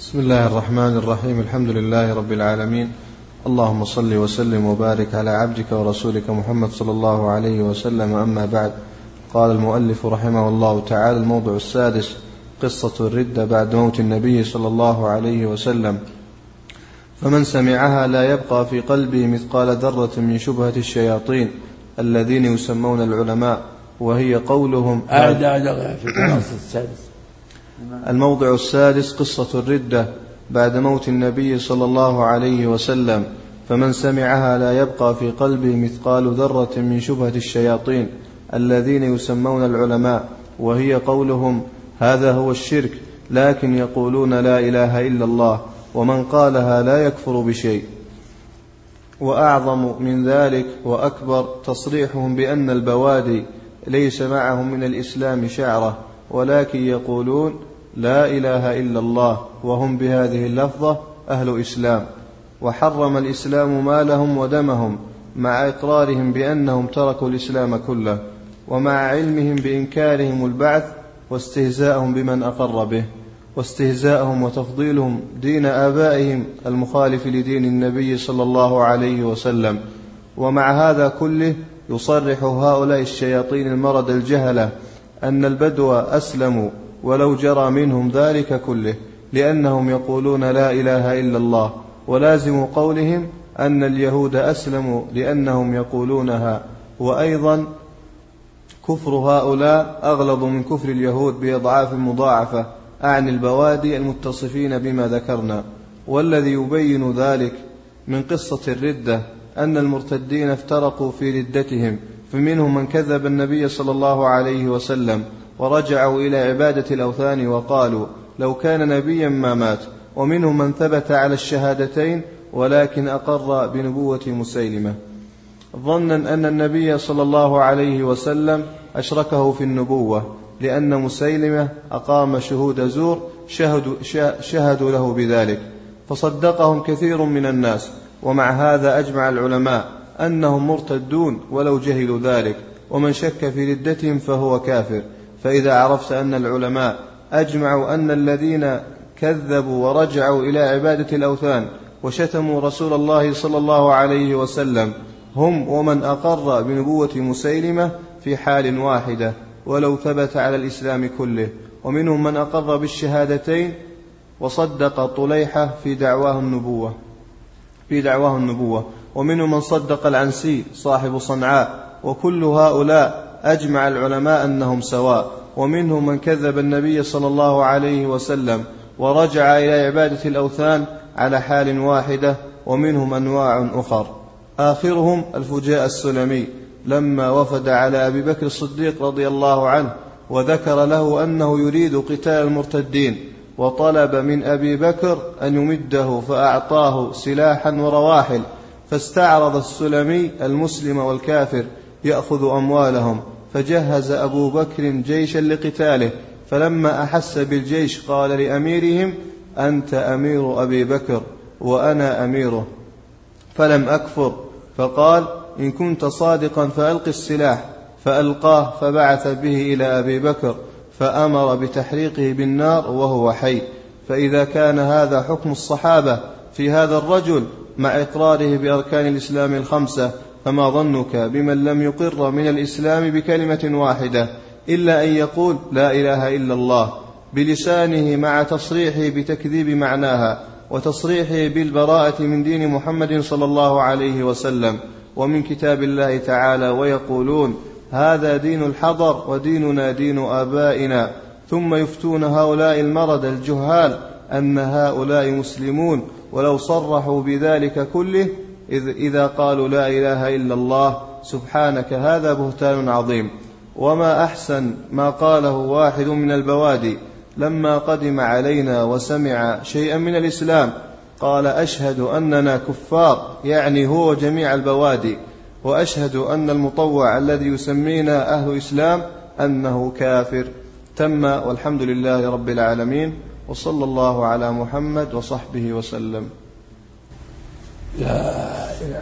بسم الله الرحمن الرحيم. الحمد لله رب العالمين، اللهم صل وسلم وبارك على عبدك ورسولك محمد صلى الله عليه وسلم. أما بعد، قال المؤلف رحمه الله تعالى: الموضع السادس: قصة الردة بعد موت النبي صلى الله عليه وسلم. فمن سمعها لا يبقى في قلبه مثقال ذرة من شبهة الشياطين الذين يسمون العلماء، وهي قولهم الموضع السادس: قصة الردة بعد موت النبي صلى الله عليه وسلم. فمن سمعها لا يبقى في قلبه مثقال ذرة من شبهة الشياطين الذين يسمون العلماء، وهي قولهم: هذا هو الشرك، لكن يقولون لا إله إلا الله، ومن قالها لا يكفر بشيء. وأعظم من ذلك وأكبر تصريحهم بأن البوادي ليس معهم من الإسلام شعرة، ولكن يقولون لا إله إلا الله، وهم بهذه اللفظة أهل إسلام. وحرم الإسلام مالهم ودمهم، مع إقرارهم بأنهم تركوا الإسلام كله، ومع علمهم بإنكارهم البعث واستهزاءهم بمن أقر به، واستهزاءهم وتفضيلهم دين آبائهم المخالف لدين النبي صلى الله عليه وسلم. ومع هذا كله يصرح هؤلاء الشياطين المرد الجهلة أن البدو أسلموا ولو جرى منهم ذلك كله، لأنهم يقولون لا إله إلا الله، ولازم قولهم أن اليهود أسلموا لأنهم يقولونها. وأيضا كفر هؤلاء أغلظ من كفر اليهود بأضعاف مضاعفة، أعني البوادي المتصفين بما ذكرنا. والذي يبين ذلك من قصة الردة أن المرتدين افترقوا في ردتهم، فمنهم من كذب النبي صلى الله عليه وسلم ورجعوا إلى عبادة الأوثان وقالوا لو كان نبيا ما مات، ومنهم من ثبت على الشهادتين ولكن أقر بنبوة مسيلمة، ظنا أن النبي صلى الله عليه وسلم أشركه في النبوة، لأن مسيلمة أقام شهود زور شهدوا له بذلك، فصدقهم كثير من الناس. ومع هذا أجمع العلماء أنهم مرتدون ولو جهلوا ذلك، ومن شك في ردتهم فهو كافر. فإذا عرفت أن العلماء أجمعوا أن الذين كذبوا ورجعوا إلى عبادة الأوثان وشتموا رسول الله صلى الله عليه وسلم هم ومن أقر بنبوة مسيلمة في حال واحدة ولو ثبت على الإسلام كله، ومنهم من أقر بالشهادتين وصدق طليحة في دعواه النبوة، ومنهم من صدق العنسي صاحب صنعاء. وكل هؤلاء أجمع العلماء أنهم سواء. ومنهم من كذب النبي صلى الله عليه وسلم ورجع إلى عبادة الأوثان على حال واحدة، ومنهم أنواع أخر. آخرهم الفجاء السلمي لما وفد على أبي بكر الصديق رضي الله عنه وذكر له أنه يريد قتال المرتدين، وطلب من أبي بكر أن يمده، فأعطاه سلاحا ورواحل، فاستعرض السلمي المسلم والكافر يأخذ أموالهم، فجهز أبو بكر جيشا لقتاله، فلما أحس بالجيش قال لأميرهم: أنت أمير أبي بكر وأنا أميره، فلم أكفر. فقال: إن كنت صادقا فألق السلاح، فألقاه، فبعث به إلى أبي بكر فأمر بتحريقه بالنار وهو حي. فإذا كان هذا حكم الصحابة في هذا الرجل مع إقراره بأركان الإسلام الخمسة، فما ظنك بمن لم يقر من الإسلام بكلمة واحدة إلا أن يقول لا إله إلا الله بلسانه، مع تصريحه بتكذيب معناها وتصريحه بالبراءة من دين محمد صلى الله عليه وسلم ومن كتاب الله تعالى، ويقولون هذا دين الحضر وديننا دين آبائنا، ثم يفتون هؤلاء المرد الجهال أن هؤلاء مسلمون ولو صرحوا بذلك كله إذا قالوا لا إله إلا الله. سبحانك، هذا بهتان عظيم. وما أحسن ما قاله واحد من البوادي لما قدم علينا وسمع شيئا من الإسلام، قال: أشهد أننا كفار، يعني هو جميع البوادي، وأشهد أن المطوع الذي يسمينا أهل إسلام أنه كافر. تم، والحمد لله رب العالمين، وصلى الله على محمد وصحبه وسلم. لا إله.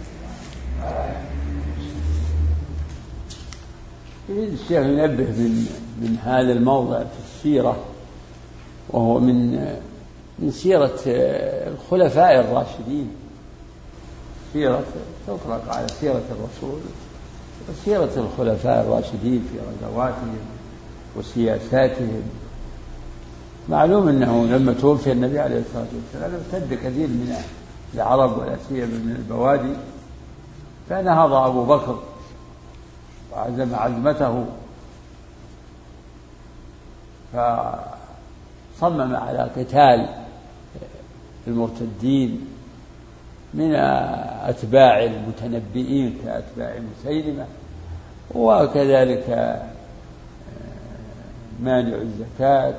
الشيخ ينبه من هذا الموضع في السيرة، وهو من من سيرة الخلفاء الراشدين، سيرة تطلق على سيرة الرسول وسيرة الخلفاء الراشدين في غزواتهم وسياساتهم. معلوم أنه لما توفي النبي عليه الصلاة والسلام ارتد كثير من العرب ولا سيما من البوادي، فنهض أبو بكر وعزم عزمته، فصمم على قتال المرتدين من أتباع المتنبئين كأتباع مسيلمة، وكذلك مانع الزكاة.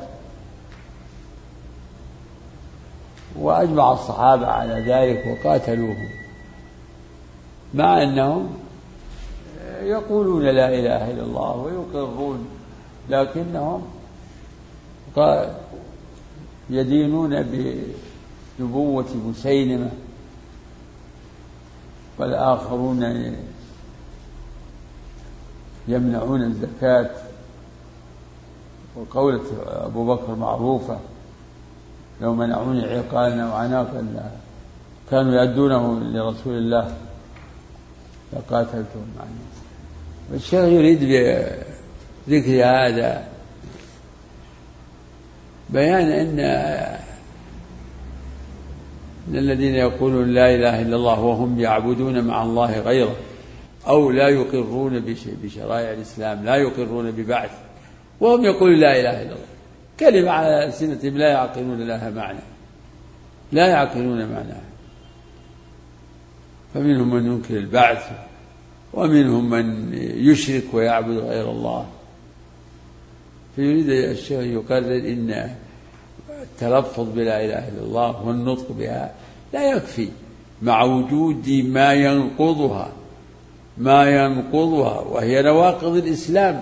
وأجمع الصحابة على ذلك وقاتلوهم، مع أنهم يقولون لا إله إلا الله ويقرون، لكنهم يدينون بنبوة مسيلمة، والآخرون يمنعون الزكاة. وقولة أبو بكر معروفة: لو منعوني عقالنا وعناقنا كانوا يؤدونه لرسول الله لقاتلتهم عنه. والشيخ يريد بذكر هذا بيان أن الذين يقولون لا إله إلا الله وهم يعبدون مع الله غيره، أو لا يقرون بشرائع الإسلام، لا يقرون ببعث، وهم يقولون لا إله إلا الله، كلمة على ألسنتهم لا يعقلون لها معنى، لا يعقلون معناها. فمنهم من ينكر البعث، ومنهم من يشرك ويعبد غير الله. فيريد الشيخ يقرر إن التلفظ بلا إله إلا الله والنطق بها لا يكفي، مع وجود ما ينقضها وهي نواقض الإسلام.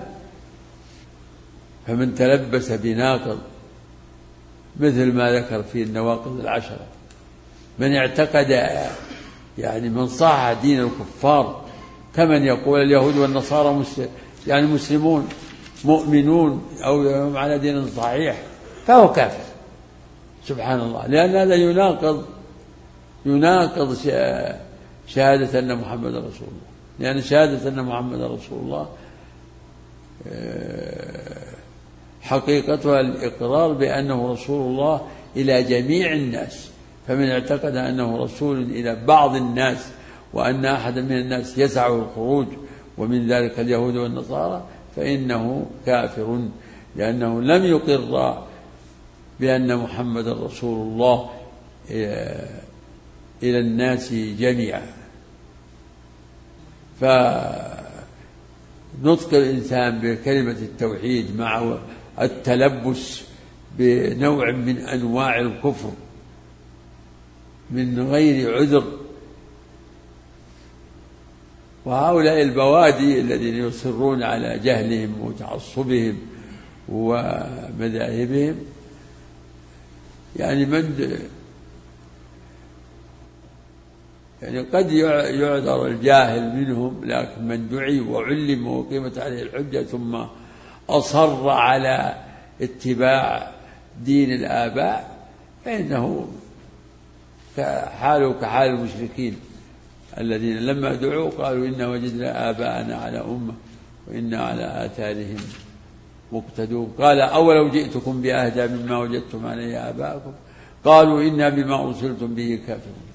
فمن تلبس بناقض مثل ما ذكر في النواقض العشرة، من اعتقد يعني من صاح دين الكفار، كمن يقول اليهود والنصارى يعني مسلمون مؤمنون أو على دين صحيح، فهو كافر سبحان الله، لأن هذا يناقض شهادة أن محمد رسول الله، لأن شهادة أن محمد رسول الله حقيقتها الإقرار بأنه رسول الله إلى جميع الناس. فمن اعتقد أنه رسول إلى بعض الناس وأن أحد من الناس يسعه الخروج، ومن ذلك اليهود والنصارى، فإنه كافر، لأنه لم يقر بأن محمد رسول الله إلى الناس جميعا. فنطق الإنسان بكلمة التوحيد مع التلبس بنوع من أنواع الكفر من غير عذر. وهؤلاء البوادي الذين يصرون على جهلهم وتعصبهم ومذاهبهم، يعني قد يعذر الجاهل منهم، لكن من دعي وعلم وقيمت عليه الحجة ثم أصر على اتباع دين الآباء، فإنه حاله كحال المشركين الذين لما دعوا قالوا إنا وجدنا آباءنا على أمة وإنا على آثارهم مقتدون. قال أولو جئتكم بأهدى مما وجدتم عليه آباءكم قالوا إنا بما أرسلتم به كافرون.